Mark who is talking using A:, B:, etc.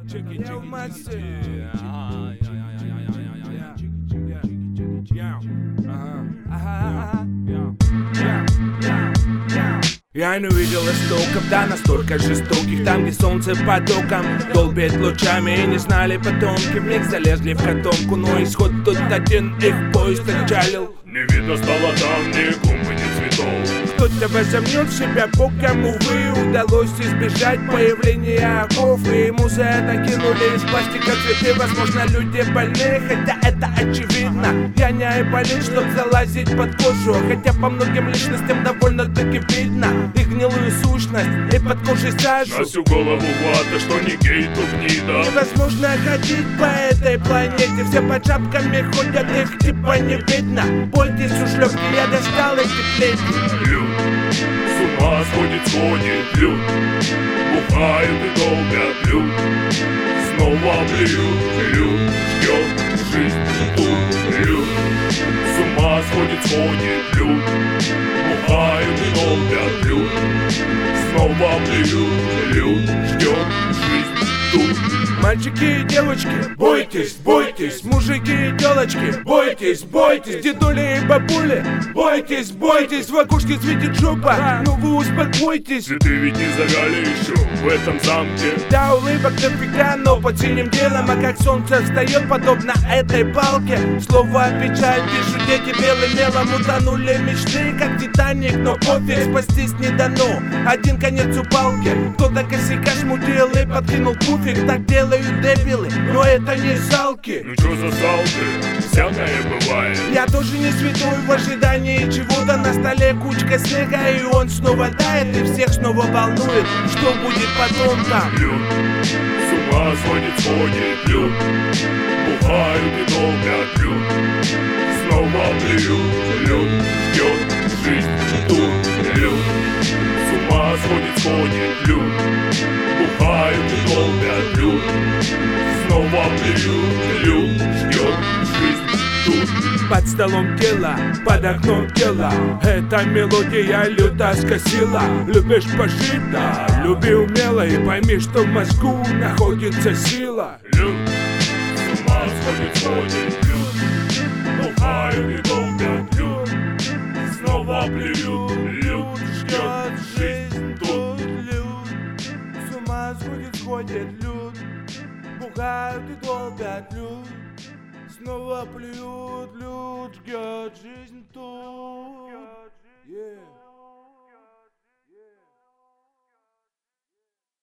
A: Я не увидел истоков, да настолько жестоких. Там, где солнце потоком долбит лучами. И не знали потомки, в них залезли в котомку. Но исход тут один, их поезд отчалил.
B: Не видно стало там ни клумбы, ни цветов.
A: Кто-то возомнил себя богом, увы, удалось избежать появления оков. И ему за это кинули из пластика цветы. Возможно, люди больны, хотя это очевидно. Я не айболит, чтоб залазить под кожу. Хотя по многим личностям довольно-таки видно их гнилую сущность и под кожей сажу.
B: На всю голову хвата, что не гей, то гнида.
A: Невозможно ходить по этой планете. Все под шапками ходят, их типа не видно. Бойтесь ушлепки, я достал эти плети.
B: Люд, с ума сходит люд. Бухают и долбят люд. Снова блюд, люд. Ждет жизнь тут люд. С ума сходит люд. Бухают и долбят люд. Снова блюд, люд. Ждет жизнь тут.
A: Мальчики и девочки, бойтесь, бойтесь. Мужики и телочки, бойтесь, бойтесь. Дедули и бабули, бойтесь, бойтесь. В окошке светит жопа, ну вы успокойтесь.
B: Цветы ведь не завяли еще в этом замке.
A: Да, улыбок дофига, но под синим делом. А как солнце встает, подобно этой палке. Слово печаль пишут дети белым мелом. Утонули мечты, как Титаник, но пофиг, спастись не дано. Один конец у палки. Кто-то косяка смутил и подкинул пуфик. Так делают дебилы, но это не салки.
B: Ну чё за салты? Всякое бывает.
A: Я тоже не святой в ожидании чего-то. На столе кучка снега, и он снова тает. И всех снова волнует, что будет потом там.
B: Люд, с ума сходит люд. Бухают и долбят люд. Снова блюд, люд. Ждет жизнь тут люд. С ума сходит люд. Бухают и долбят люд. Снова блюд, люд. Ждет жизнь тут.
A: Под столом тело, под окном тело. Эта мелодия люто скосила. Любишь пошито, люби умело. И пойми, что в мозгу находится сила.
B: Люд, с ума сходит люд. Бухают и долбят люд. Снова блюд, люд. Ждет жизнь тут.
A: С ума сходит люд. Бухают и долбят люд. Снова плюют люд.